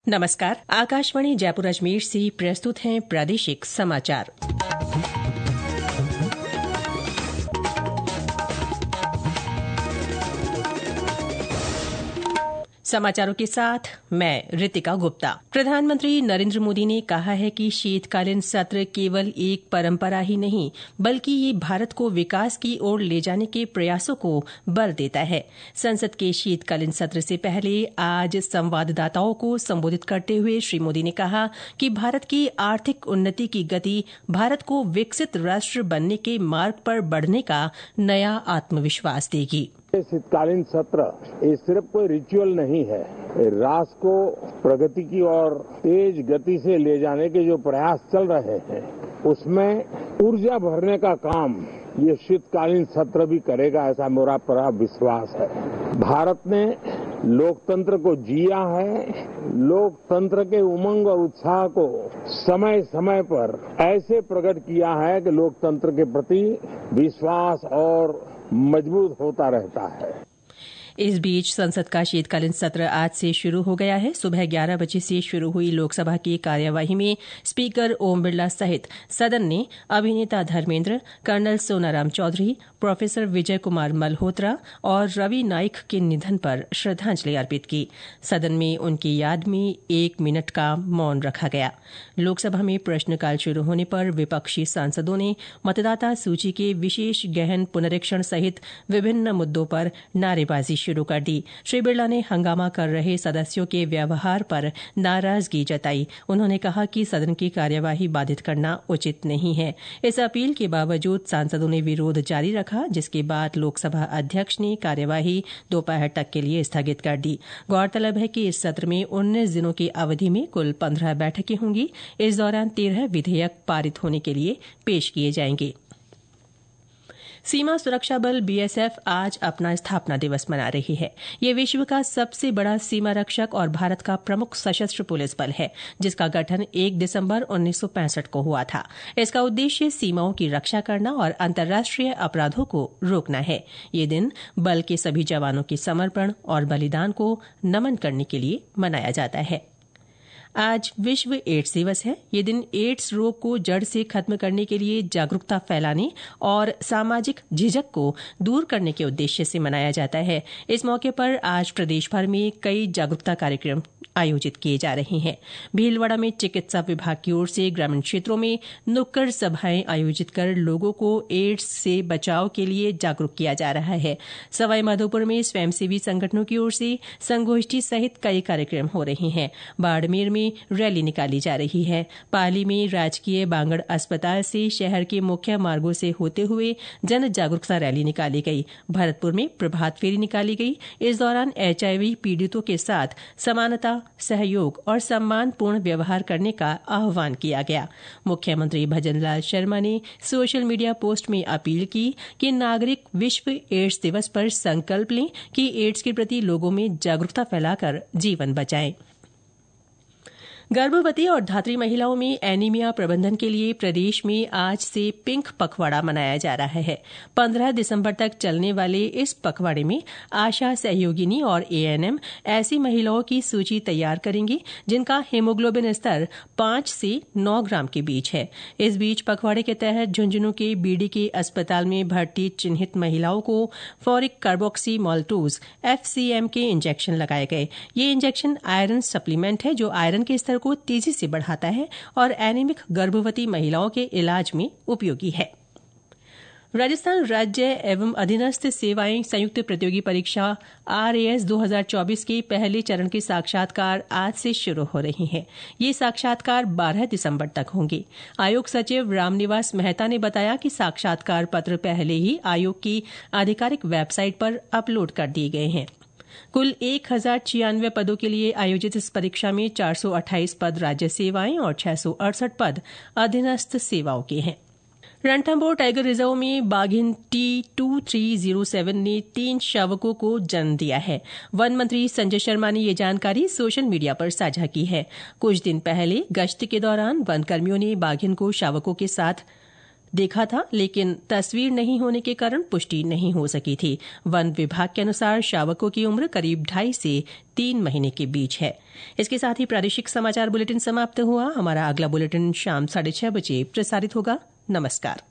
नमस्कार। आकाशवाणी जयपुर अजमेर से प्रस्तुत हैं प्रादेशिक समाचार। समाचारों के साथ मैं रितिका गुप्ता। प्रधानमंत्री नरेंद्र मोदी ने कहा है कि शीतकालीन सत्र केवल एक परंपरा ही नहीं बल्कि ये भारत को विकास की ओर ले जाने के प्रयासों को बल देता है। संसद के शीतकालीन सत्र से पहले आज संवाददाताओं को संबोधित करते हुए श्री मोदी ने कहा कि भारत की आर्थिक उन्नति की गति भारत को विकसित राष्ट्र बनने के मार्ग पर बढ़ने का नया आत्मविश्वास देगी। शीतकालीन सत्र ये सिर्फ कोई रिचुअल नहीं है। राष्ट्र को प्रगति की ओर तेज गति से ले जाने के जो प्रयास चल रहे हैं उसमें ऊर्जा भरने का काम ये शीतकालीन सत्र भी करेगा, ऐसा मेरा पूरा विश्वास है। भारत ने लोकतंत्र को जिया है। लोकतंत्र के उमंग और उत्साह को समय समय पर ऐसे प्रकट किया है कि लोकतंत्र के प्रति विश्वास और मजबूत होता रहता है। इस बीच संसद का शीतकालीन सत्र आज से शुरू हो गया है। सुबह 11 बजे से शुरू हुई लोकसभा की कार्यवाही में स्पीकर ओम बिरला सहित सदन ने अभिनेता धर्मेंद्र, कर्नल सोनाराम चौधरी, प्रोफेसर विजय कुमार मल्होत्रा और रवि नाइक के निधन पर श्रद्धांजलि अर्पित की। सदन में उनकी याद में 1 मिनट का मौन रखा गया। लोकसभा में प्रश्नकाल शुरू होने पर विपक्षी सांसदों ने मतदाता सूची के विशेष गहन पुनरीक्षण सहित विभिन्न मुद्दों पर नारेबाजी शुरू कर दी। श्री बिरला ने हंगामा कर रहे सदस्यों के व्यवहार पर नाराजगी जताई। उन्होंने कहा कि सदन की कार्यवाही बाधित करना उचित नहीं है। इस अपील के बावजूद सांसदों ने विरोध जारी रखा, जिसके बाद लोकसभा अध्यक्ष ने कार्यवाही दोपहर तक के लिए स्थगित कर दी। गौरतलब है कि इस सत्र में 19 दिनों की अवधि में कुल 15 बैठकें होंगी। इस दौरान 13 विधेयक पारित होने के लिए पेश किए जाएंगे। सीमा सुरक्षा बल बीएसएफ आज अपना स्थापना दिवस मना रही है। ये विश्व का सबसे बड़ा सीमा रक्षक और भारत का प्रमुख सशस्त्र पुलिस बल है, जिसका गठन 1 दिसंबर 1965 को हुआ था। इसका उद्देश्य सीमाओं की रक्षा करना और अंतर्राष्ट्रीय अपराधों को रोकना है। ये दिन बल के सभी जवानों के समर्पण और बलिदान को नमन करने के लिए मनाया जाता है। आज विश्व एड्स दिवस है। ये दिन एड्स रोग को जड़ से खत्म करने के लिए जागरूकता फैलाने और सामाजिक झिझक को दूर करने के उद्देश्य से मनाया जाता है। इस मौके पर आज प्रदेश भर में कई जागरूकता कार्यक्रम आयोजित किए जा रहे हैं। भीलवाड़ा में चिकित्सा विभाग की ओर से ग्रामीण क्षेत्रों में नुक्कड़ सभाएं आयोजित कर लोगों को एड्स से बचाव के लिए जागरूक किया जा रहा है। सवाई माधोपुर में स्वयंसेवी संगठनों की ओर से संगोष्ठी सहित कई कार्यक्रम हो रहे हैं। बाड़मेर में रैली निकाली जा रही है। पाली में राजकीय बांगड़ अस्पताल से शहर के मुख्य मार्गों से होते हुए जन जागरूकता रैली निकाली गई। भरतपुर में प्रभात फेरी निकाली गई। इस दौरान एचआईवी पीड़ितों के साथ समानता, सहयोग और सम्मानपूर्ण व्यवहार करने का आह्वान किया गया। मुख्यमंत्री भजनलाल शर्मा ने सोशल मीडिया पोस्ट में अपील की कि नागरिक विश्व एड्स दिवस पर संकल्प लें कि एड्स के प्रति लोगों में जागरूकता फैलाकर जीवन बचाएं। गर्भवती और धात्री महिलाओं में एनीमिया प्रबंधन के लिए प्रदेश में आज से पिंक पखवाड़ा मनाया जा रहा है। 15 दिसंबर तक चलने वाले इस पखवाड़े में आशा सहयोगिनी और एएनएम ऐसी महिलाओं की सूची तैयार करेंगी जिनका हीमोग्लोबिन स्तर 5 से 9 ग्राम के बीच है। इस बीच पखवाड़े के तहत झुंझुनू के बीडी के अस्पताल में भर्ती चिन्हित महिलाओं को फॉरिक कार्बोक्सी माल्टोज FCM के इंजेक्शन लगाए गए। ये इंजेक्शन आयरन सप्लीमेंट है जो आयरन के स्तर को तेजी से बढ़ाता है और एनीमिक गर्भवती महिलाओं के इलाज में उपयोगी है। राजस्थान राज्य एवं अधीनस्थ सेवाएं संयुक्त प्रतियोगी परीक्षा RAS 2024 के पहले चरण के साक्षात्कार आज से शुरू हो रहे हैं। ये साक्षात्कार 12 दिसंबर तक होंगे। आयोग सचिव रामनिवास मेहता ने बताया कि साक्षात्कार पत्र पहले ही आयोग की आधिकारिक वेबसाइट पर अपलोड कर दिए गए हैं। कुल 1096 पदों के लिए आयोजित इस परीक्षा में 428 पद राज्य सेवाएं और 668 पद अधीनस्थ सेवाओं के हैं। रणथंभौर टाइगर रिजर्व में बाघिन T2307 ने 3 शावकों को जन्म दिया है। वन मंत्री संजय शर्मा ने ये जानकारी सोशल मीडिया पर साझा की है। कुछ दिन पहले गश्त के दौरान वन कर्मियों ने बाघिन को शावकों के साथ देखा था, लेकिन तस्वीर नहीं होने के कारण पुष्टि नहीं हो सकी थी। वन विभाग के अनुसार शावकों की उम्र करीब 2.5 से 3 महीने के बीच है। इसके साथ ही प्रादेशिक समाचार बुलेटिन समाप्त हुआ। हमारा अगला बुलेटिन शाम 6:30 बजे प्रसारित होगा। नमस्कार।